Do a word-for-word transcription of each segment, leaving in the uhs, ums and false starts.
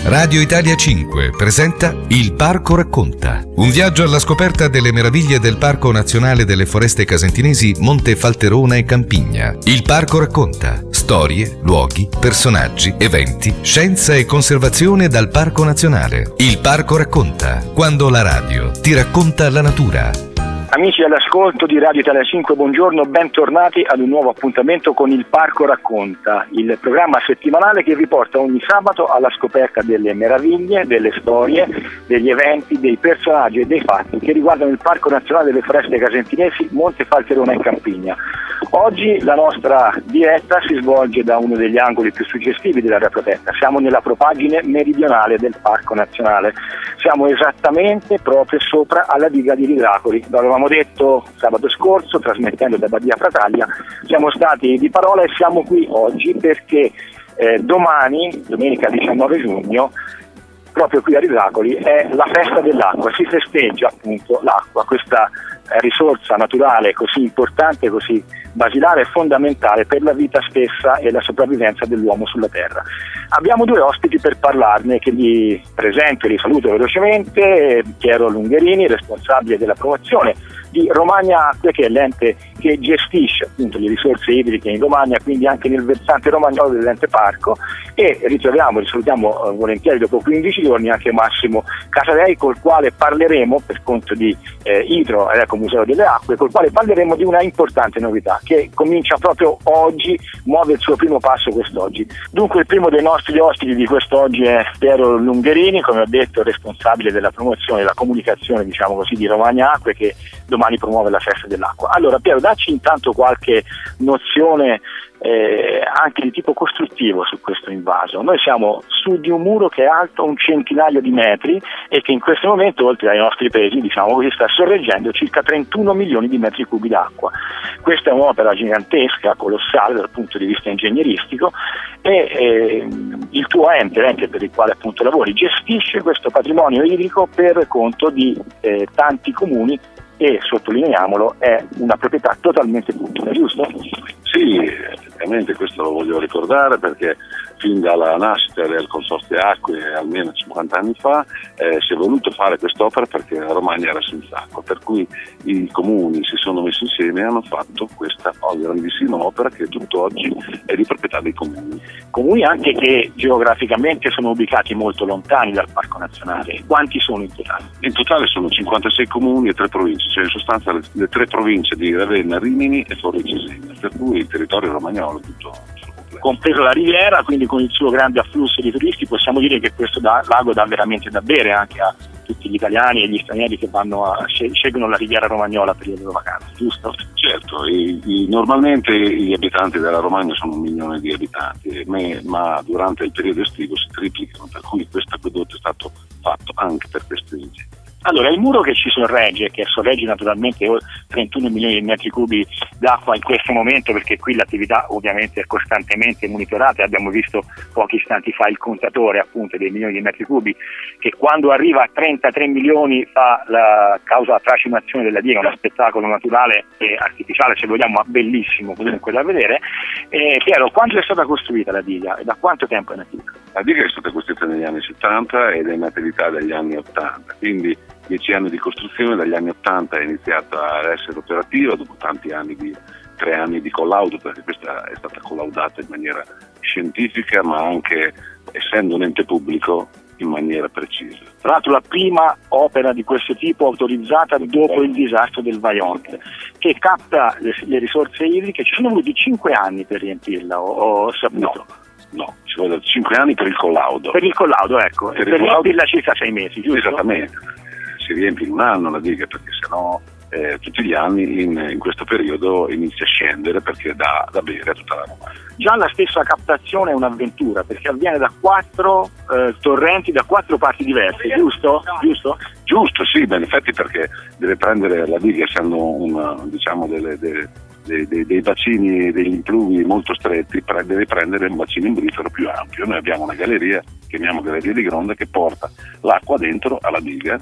Radio Italia cinque presenta Il Parco Racconta. Un viaggio alla scoperta delle meraviglie del Parco Nazionale delle Foreste Casentinesi Monte Falterona e Campigna. Il Parco Racconta. Storie, luoghi, personaggi, eventi, scienza e conservazione dal Parco Nazionale. Il Parco Racconta. Quando la radio ti racconta la natura. Amici all'ascolto di Radio Italia cinque, buongiorno, bentornati ad un nuovo appuntamento con Il Parco Racconta, il programma settimanale che vi porta ogni sabato alla scoperta delle meraviglie, delle storie, degli eventi, dei personaggi e dei fatti che riguardano il Parco Nazionale delle Foreste Casentinesi Monte Falterona e Campigna. Oggi la nostra diretta si svolge da uno degli angoli più suggestivi dell'area protetta. Siamo nella propaggine meridionale del Parco Nazionale. Siamo esattamente proprio sopra alla diga di Ridracoli. Lo avevamo detto sabato scorso, trasmettendo da Badia Frataglia. Siamo stati di parola e siamo qui oggi perché eh, domani, domenica diciannove giugno, proprio qui a Ridracoli, è la festa dell'acqua. Si festeggia appunto l'acqua, questa eh, risorsa naturale così importante, così basilare e fondamentale per la vita stessa e la sopravvivenza dell'uomo sulla terra. Abbiamo due ospiti per parlarne, che vi presento e li saluto velocemente. Piero Lungherini, responsabile della promozione di Romagna Acque, che è l'ente che gestisce appunto le risorse idriche in Romagna, quindi anche nel versante romagnolo dell'ente parco, e ritroviamo, risalutiamo eh, volentieri dopo quindici giorni anche Massimo Casadei, col quale parleremo, per conto di eh, Idro ed Ecomuseo delle Acque, col quale parleremo di una importante novità che comincia proprio oggi, muove il suo primo passo quest'oggi. Dunque il primo dei nostri ospiti di quest'oggi è Piero Lungherini, come ho detto responsabile della promozione e della comunicazione, diciamo così, di Romagna Acque, che domani promuove la festa dell'acqua. Allora Piero, dacci intanto qualche nozione eh, anche di tipo costruttivo su questo invaso. Noi siamo su di un muro che è alto un centinaio di metri e che in questo momento, oltre ai nostri pesi, diciamo così, sta sorreggendo circa trentuno milioni di metri cubi d'acqua. Questa è un'opera gigantesca, colossale dal punto di vista ingegneristico, e eh, il tuo ente, l'ente per il quale appunto lavori, gestisce questo patrimonio idrico per conto di eh, tanti comuni, e sottolineiamolo è una proprietà totalmente pubblica, giusto? Sì, effettivamente questo lo voglio ricordare perché fin dalla nascita del Consorzio Acque, almeno cinquanta anni fa, eh, si è voluto fare quest'opera perché la Romagna era senza acqua, per cui i comuni si sono messi insieme e hanno fatto questa grandissima opera che tutt'oggi è di proprietà dei comuni. Comuni anche che geograficamente sono ubicati molto lontani dal Parco Nazionale. Quanti sono in totale? In totale sono cinquantasei comuni e tre province, cioè in sostanza le, le tre province di Ravenna, Rimini e Forlì Cesena, per cui il territorio romagnolo è tutto compreso la riviera, quindi con il suo grande afflusso di turisti possiamo dire che questo da, lago dà veramente da bere anche a tutti gli italiani e gli stranieri che vanno a scelgono la riviera romagnola per le loro vacanze, giusto? Certo, i, i, normalmente gli abitanti della Romagna sono un milione di abitanti, ma, ma durante il periodo estivo si triplicano, per cui questo acquedotto è stato fatto anche per queste esigenze. Allora, il muro che ci sorregge, che sorregge naturalmente trentuno milioni di metri cubi d'acqua in questo momento, perché qui l'attività ovviamente è costantemente monitorata, abbiamo visto pochi istanti fa il contatore appunto dei milioni di metri cubi, che quando arriva a trentatré milioni fa la causa la tracimazione della diga, uno spettacolo naturale e artificiale, se vogliamo, ma bellissimo comunque da vedere. E Piero, quando è stata costruita la diga e da quanto tempo è in attività? La diga è stata costruita negli anni settanta ed è in attività dagli anni ottanta, quindi dieci anni di costruzione. Dagli anni ottanta è iniziata ad essere operativa dopo tanti anni di tre anni di collaudo, perché questa è stata collaudata in maniera scientifica ma anche, essendo un ente pubblico, in maniera precisa. Tra l'altro la prima opera di questo tipo autorizzata dopo il disastro del Vajont, che capta le, le risorse idriche. Ci sono voluti cinque anni per riempirla, ho, ho saputo. No. No, ci vogliono cinque anni per il collaudo. Per il collaudo, ecco, per, per riempirla circa sei mesi, giusto? Esattamente, si riempie in un anno la diga, perché sennò eh, tutti gli anni in, in questo periodo inizia a scendere perché dà da bere a tutta la Romagna. Già la stessa captazione è un'avventura, perché avviene da quattro eh, torrenti, da quattro parti diverse, giusto? Giusto? Giusto, sì, beh, in effetti perché deve prendere la diga, essendo una, diciamo delle, delle Dei, dei, dei bacini, degli impluvi molto stretti, deve prendere un bacino imbrifero più ampio. Noi abbiamo una galleria, chiamiamo Galleria di Gronda, che porta l'acqua dentro alla diga.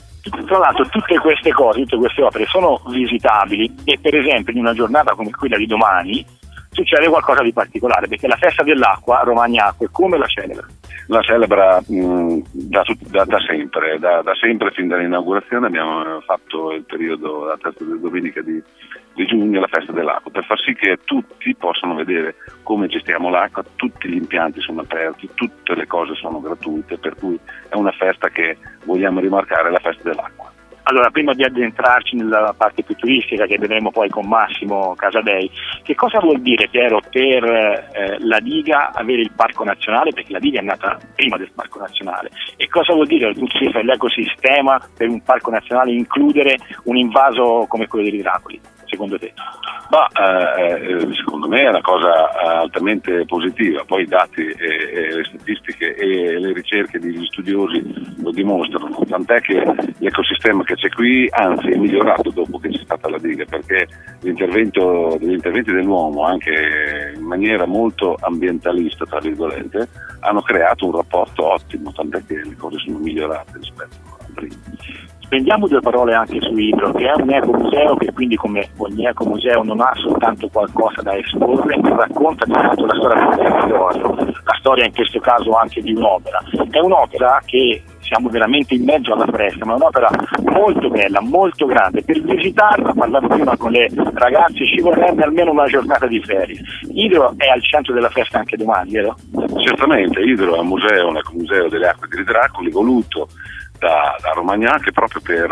Tra l'altro tutte queste cose, tutte queste opere sono visitabili e per esempio in una giornata come quella di domani succede qualcosa di particolare, perché la festa dell'acqua, Romagna Acque, come la celebra? La celebra mh, da, da, da sempre, da, da sempre fin dall'inaugurazione abbiamo fatto il periodo, la terza domenica di, di giugno, la festa dell'acqua, per far sì che tutti possano vedere come gestiamo l'acqua, tutti gli impianti sono aperti, tutte le cose sono gratuite, per cui è una festa che vogliamo rimarcare, la festa dell'acqua. Allora, prima di addentrarci nella parte più turistica che vedremo poi con Massimo Casadei, che cosa vuol dire, Piero, per eh, la diga avere il parco nazionale? Perché la diga è nata prima del parco nazionale. E cosa vuol dire dal punto di vista dell'ecosistema per un parco nazionale includere un invaso come quello dei Ridacoli, secondo te? Ma eh, secondo me è una cosa altamente positiva, poi i dati e, e le statistiche e le ricerche degli studiosi lo dimostrano, tant'è che l'ecosistema che c'è qui anzi è migliorato dopo che c'è stata la diga, perché l'intervento, gli interventi dell'uomo, anche in maniera molto ambientalista tra virgolette, hanno creato un rapporto ottimo, tant'è che le cose sono migliorate rispetto a prima. Spendiamo due parole anche su Idro, che è un ecomuseo che quindi, come ogni ecomuseo, non ha soltanto qualcosa da esporre, ma racconta tanto la storia del territorio, la storia in questo caso anche di un'opera. È un'opera che siamo veramente in mezzo alla fresca, ma è un'opera molto bella, molto grande. Per visitarla, parlavo prima con le ragazze, ci vorrebbe almeno una giornata di ferie. Idro è al centro della festa anche domani, vero? Certamente, Idro è un museo, un ecomuseo delle acque di Ridacoli, voluto da, da Romagnac proprio per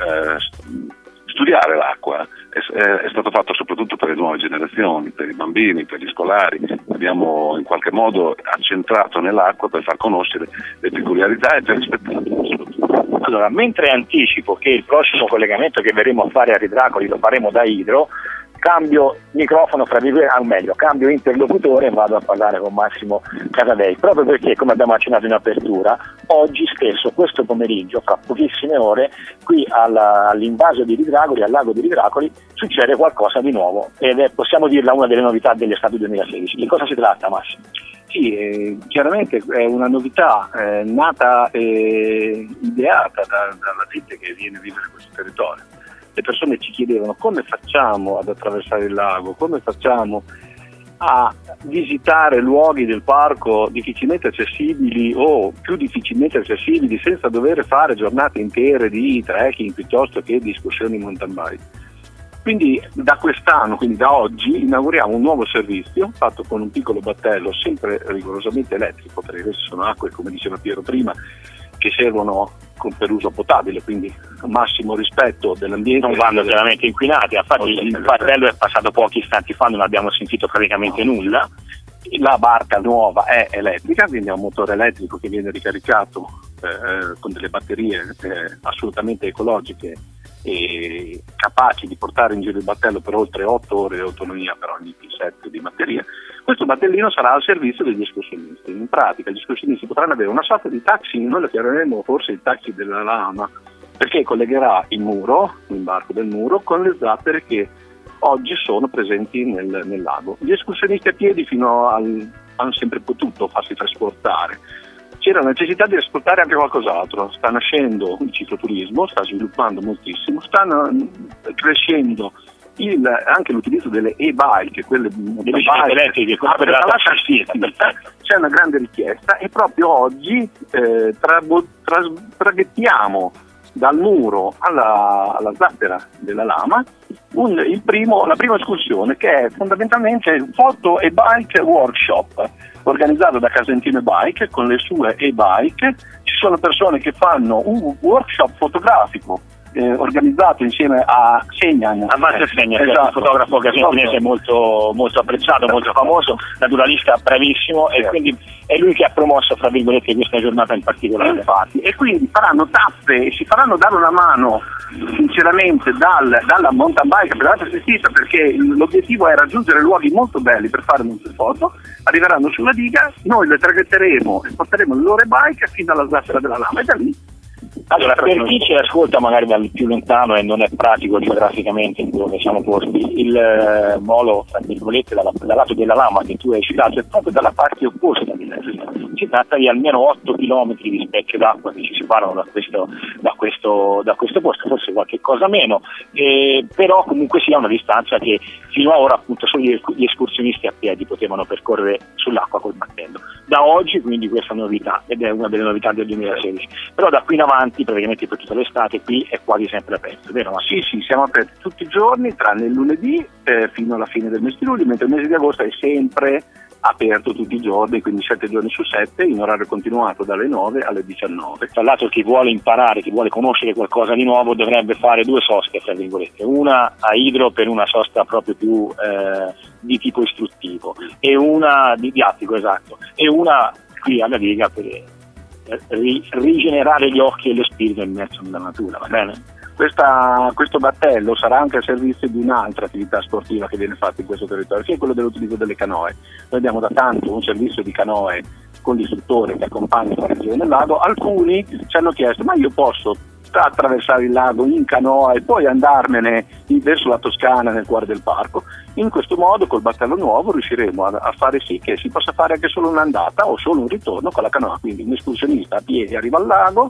eh, studiare l'acqua. È, è stato fatto soprattutto per le nuove generazioni, per i bambini, per gli scolari. Abbiamo in qualche modo accentrato nell'acqua per far conoscere le peculiarità e per rispettarle. Allora, mentre anticipo che il prossimo collegamento che verremo a fare a Ridacoli lo faremo da Idro, cambio microfono, fra virgolette, o meglio, cambio interlocutore e vado a parlare con Massimo Casadei, proprio perché, come abbiamo accennato in apertura, oggi stesso, questo pomeriggio, fra pochissime ore, qui alla, all'invaso di Ridacoli, al lago di Ridacoli, succede qualcosa di nuovo ed è, possiamo dirla, una delle novità dell'estate duemilasedici. Di cosa si tratta, Massimo? Sì, eh, chiaramente è una novità eh, nata e ideata da, dalla gente che viene a vivere in questo territorio. Le persone ci chiedevano come facciamo ad attraversare il lago, come facciamo a visitare luoghi del parco difficilmente accessibili o più difficilmente accessibili senza dover fare giornate intere di trekking piuttosto che di escursioni mountain bike. Quindi da quest'anno, quindi da oggi, inauguriamo un nuovo servizio fatto con un piccolo battello sempre rigorosamente elettrico, perché queste sono acque, come diceva Piero prima, che servono con, per uso potabile, quindi massimo rispetto dell'ambiente. Non vanno veramente inquinati, infatti il battello è passato pochi istanti fa, non abbiamo sentito praticamente nulla. La barca nuova è elettrica, quindi ha un motore elettrico che viene ricaricato eh, con delle batterie eh, assolutamente ecologiche e capaci di portare in giro il battello per oltre otto ore di autonomia per ogni set di batteria. Questo battellino sarà al servizio degli escursionisti. In pratica gli escursionisti potranno avere una sorta di taxi, noi lo chiameremo forse il taxi della lama, perché collegherà il muro, l'imbarco del muro, con le zattere che oggi sono presenti nel, nel lago. Gli escursionisti a piedi fino al, hanno sempre potuto farsi trasportare. C'era la necessità di esportare anche qualcos'altro. Sta nascendo il cicloturismo, sta sviluppando moltissimo, stanno crescendo il, anche l'utilizzo delle e-bike, quelle delle biciclette elettriche, ah, per la c'è una grande richiesta e proprio oggi eh, tra, tra, traghettiamo dal muro alla, alla zattera della lama un, il primo, la prima escursione, che è fondamentalmente il Photo e Bike Workshop, organizzato da Casentino Bike con le sue e-bike. Ci sono persone che fanno un workshop fotografico eh, organizzato insieme a Segnan, a Walter Segnan, esatto, che è un fotografo casentinese molto, molto apprezzato, molto famoso, naturalista bravissimo, e quindi è lui che ha promosso, fra virgolette, questa giornata in particolare. Infatti, e quindi faranno tappe e si faranno dare una mano sinceramente dal, dalla mountain bike pedalata assistita, perché l'obiettivo è raggiungere luoghi molto belli per fare molte foto. Arriveranno sulla diga, noi le traghetteremo e porteremo le loro bike fino alla zattera della lama e da lì. Allora, per chi ci ascolta magari dal più lontano e non è pratico geograficamente dove siamo posti, il eh, molo, tra virgolette, dal, dal lato della lama che tu hai citato è proprio dalla parte opposta della città. Si tratta di almeno otto chilometri di specchio d'acqua che ci separano da questo, da questo, da questo posto, forse qualche cosa meno, eh, però comunque sia una distanza che fino ad ora appunto solo gli escursionisti a piedi potevano percorrere sull'acqua col battello. da oggi, quindi questa novità, ed è una delle novità del duemilasedici. Però da qui in avanti, praticamente per tutta l'estate, qui è quasi sempre aperto, vero? Ma sì, sì, siamo aperti tutti i giorni, tranne il lunedì eh, fino alla fine del mese di luglio, mentre il mese di agosto è sempre aperto tutti i giorni, quindi sette giorni su sette, in orario continuato dalle nove alle diciannove. Tra l'altro chi vuole imparare, chi vuole conoscere qualcosa di nuovo dovrebbe fare due soste, tra virgolette, una a Idro per una sosta proprio più eh, di tipo istruttivo e una di didattico, esatto, e una qui alla Riga per ri- rigenerare gli occhi e lo spirito immerso nella natura, va bene? Questa, questo battello sarà anche a servizio di un'altra attività sportiva che viene fatta in questo territorio, che è quello dell'utilizzo delle canoe. Noi abbiamo da tanto un servizio di canoe con l'istruttore che accompagna la giro nel lago. Alcuni ci hanno chiesto: ma io posso attraversare il lago in canoa e poi andarmene verso la Toscana nel cuore del parco? In questo modo, col battello nuovo, riusciremo a, a fare sì che si possa fare anche solo un'andata o solo un ritorno con la canoa, quindi un escursionista a piedi arriva al lago,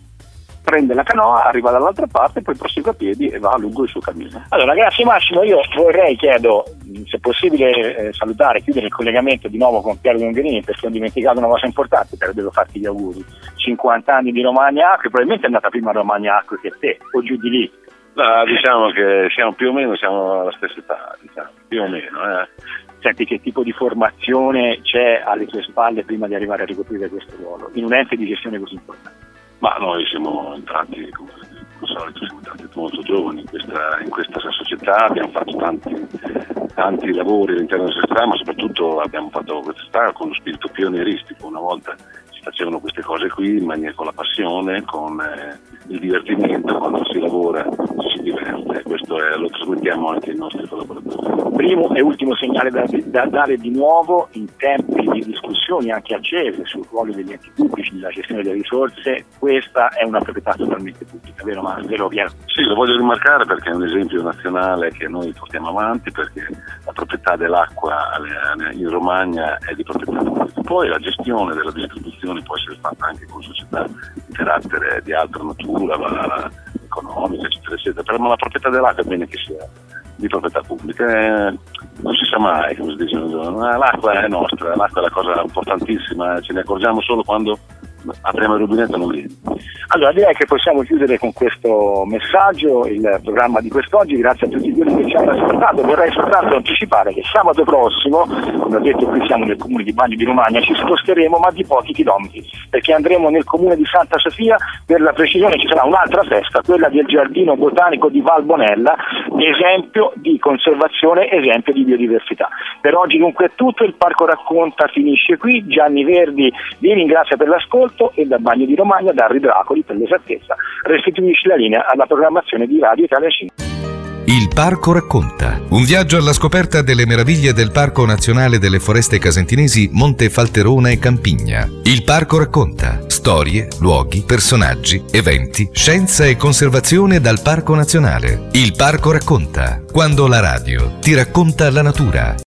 prende la canoa, arriva dall'altra parte, poi prosegue a piedi e va lungo il suo cammino. Allora, grazie Massimo. Io vorrei, chiedo, se possibile, eh, salutare, chiudere il collegamento di nuovo con Piero Longherini, perché ho dimenticato una cosa importante, però devo farti gli auguri. cinquanta anni di Romagna Acque, probabilmente è andata prima Romagna Acque che te, o giù di lì. No, diciamo che siamo più o meno siamo alla stessa età, diciamo, più o meno. Eh. Senti, che tipo di formazione c'è alle tue spalle prima di arrivare a ricoprire questo ruolo, in un ente di gestione così importante? Ma noi siamo entrati, come al solito, siamo entrati molto giovani in questa, in questa società, abbiamo fatto tanti, tanti lavori all'interno della società, ma soprattutto abbiamo fatto questa società con lo spirito pionieristico. Una volta si facevano queste cose qui in maniera, con la passione, con eh, il divertimento, quando si lavora ci si diverte, questo è, lo trasmettiamo anche ai nostri collaboratori. Primo e ultimo segnale da, da dare di nuovo in tempi di discussioni anche accese sul ruolo degli enti pubblici nella gestione delle risorse: questa è una proprietà totalmente pubblica, vero, ma vero Piero? Sì, lo voglio rimarcare perché è un esempio nazionale che noi portiamo avanti, perché la proprietà dell'acqua in Romagna è di proprietà pubblica. Poi la gestione della distribuzione può essere fatta anche con società di carattere di altra natura, la, economica, eccetera, eccetera, però la proprietà dell'acqua è bene che sia di proprietà pubblica, eh, non si sa mai, come si dice, l'acqua è nostra, l'acqua è la cosa importantissima, ce ne accorgiamo solo quando apriamo il rubinetto e non lì. Allora direi che possiamo chiudere con questo messaggio il programma di quest'oggi. Grazie a tutti quelli che ci hanno ascoltato. Vorrei soltanto anticipare che sabato prossimo, come ho detto, qui siamo nel comune di Bagno di Romagna, ci sposteremo ma di pochi chilometri, perché andremo nel comune di Santa Sofia. Per la precisione ci sarà un'altra festa, quella del giardino botanico di Valbonella, esempio di conservazione, esempio di biodiversità. Per oggi dunque è tutto, il Parco Racconta finisce qui. Gianni Verdi vi ringrazia per l'ascolto e da Bagno di Romagna, da Ridracoli per l'esattezza, restituisce la linea alla programmazione di Radio Italia cinque. Il Parco Racconta. Un viaggio alla scoperta delle meraviglie del Parco Nazionale delle Foreste Casentinesi Monte Falterona e Campigna. Il Parco Racconta. Storie, luoghi, personaggi, eventi, scienza e conservazione dal Parco Nazionale. Il Parco Racconta. Quando la radio ti racconta la natura.